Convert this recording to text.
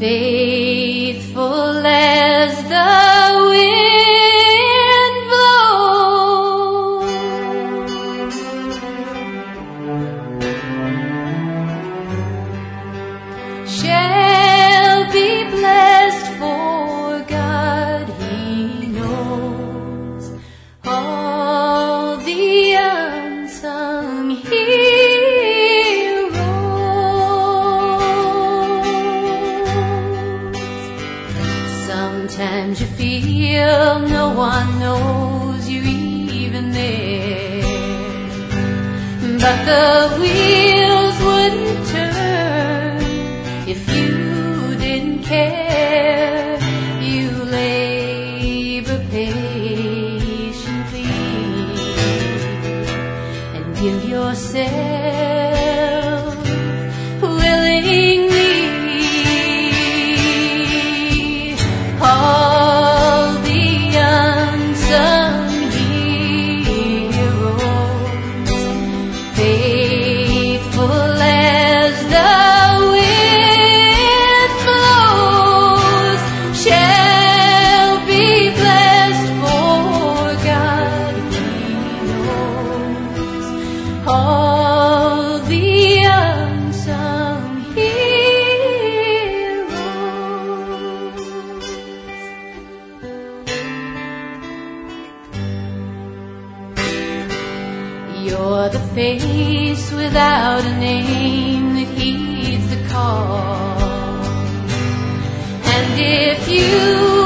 faithful as the wind blows, shall be blessed, for God He knows all the unsung heroes. Sometimes you feel no one knows you're even there, but the wheels wouldn't turn if you didn't care. You labor patiently and give yourself willingly. All the unsung heroes, faithful as the wind blows, shall be blessed, for God He knows all the unsung heroes. You're the face without a name that heeds the call, and if you